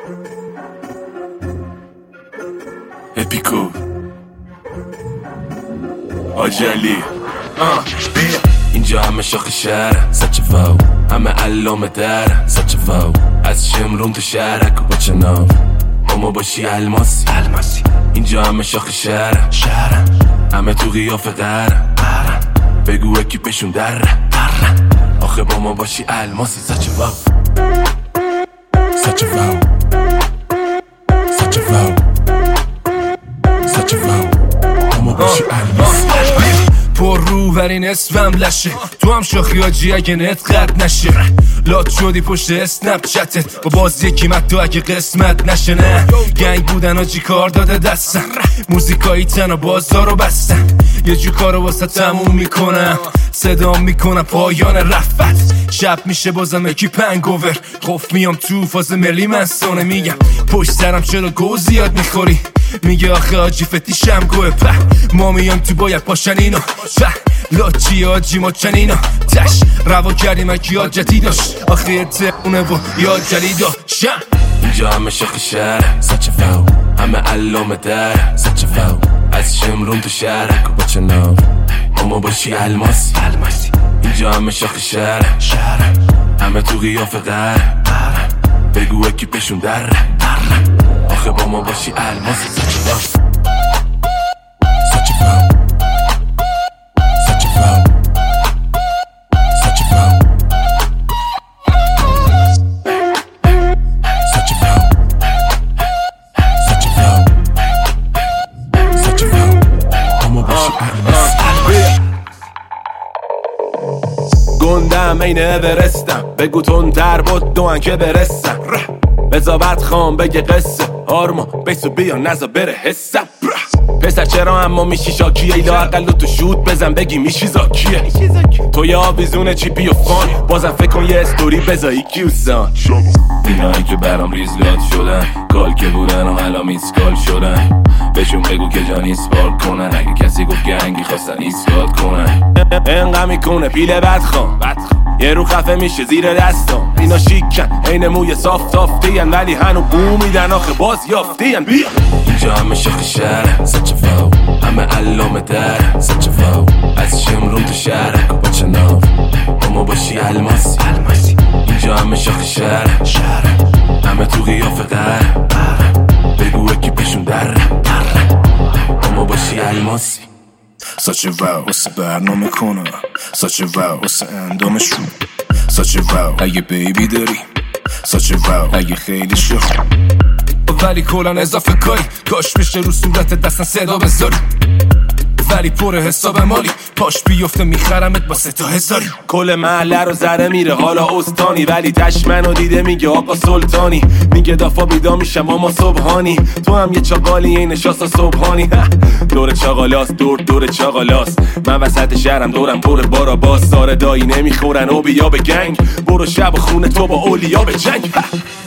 اپیکو آجالی اینجا همه شاخ شهر سچ فاو، همه علامه در سچ فاو، از شمرون تو شهرک و بچه ناو اما باشی الماسی. اینجا همه شاخ شهر همه تو قیافه قرن، بگو اکیپشون در آخه با ما باشی الماسی. سچ فاو سچ فاو سچ فاو سچ فاو اما باشی الماسی. پر رو ورین اسمم لشه، تو هم شاخی آجی اگه نت قد نشه. لات شدی پشت اسنپ چتت با باز یکی مد تو اگه قسمت نشه. نه گنگ بودن آجی کار داده دستم، موزیکایی تن و بازارو بستن. یه جو کارو واسه تموم میکنم، صدام میکنم پایان رفت. شب میشه بازم یکی پنگوور، خوف میام تو فاز ملی منستانه. میگم پشت سرم چرا گو زیاد میخوری، میگه آخه آجی فتیشم گوه په. ما میام تو باید پاشن اینا په، لاچی آجی ما چنینا تش روا کردیم اکی آجتی داشت. آخه یه تقونه و یاد جلی داشتم. اینجا همه شاخ شهر سچ فاو، همه علامه در سچ فاو، از شمرون تو شهرک و بچه ناو اما باشی الماسی. اینجا همه شاخ شهر همه تو قیافه قرن، بگو اکیپشون در آخه با ما باشی الماسی. سچ فاو سچ فاو سچ فاو سچ فاو سچ فاو سچ فاو سچ فاو اما باشی الماسی. گندم این اورستم، بگو تون در بود دوان که برسم. بزابت خان بگه قصه آرما بیسو بیا نزا بره حسم. پسر چرا اما میشی شاکیه، ایلا اقل تو شوت بزن بگی میشی زاکیه. تو یه آویزون چیپی و فان، بازم فکر کن یه استوری بزایی کیوسان. اینایی که برام ریزلات شدن، کال که بودن و حالا میسکال شدن. بهشون بگو که جان ایسپال کنن، اگه کسی گفت گنگی خواستن ایسکال کنن. انقدر میکنه پیله بدخوام، یه رو خفه میشه زیر دستم. اینا شیکن این موی صاف تافتین، ولی هنو بو میدن آخه باز یافتین. بیا اینجا همه شاخ شهر سچ فاو، همه علامه در سچ فاو، از شمرون تو شهرک و بچه ناو اما باشی الماسی. اینجا همه شاخ شهر همه تو قیافه قرن، بگو اکیپشون در اما باشی الماسی. سچ واو واسه برنامه کنم، سچ واو واسه اندامشون، سچ واو اگه بیبی داری، سچ واو اگه خیلی شخ. ولی کلان اضافه کاری، کاش میشه رو صورت دستن صدا بذاری. ولی پر حساب مالی، پاش بیفته میخرمت با 3000. کل محله رو زره میره حالا استانی، ولی تشمنو دیده میگه آقا سلطانی. میگه دافا بیدا میشم اما صبحانی، تو هم یه چاقالی این نشاستا صبحانی. دور چاقالاست دور چاقالاست، من وسط شهرم دورم پر بارا باز. ساره دایی نمیخورن و بیا به گنگ، برو شب خونه تو با اولیا به جنگ.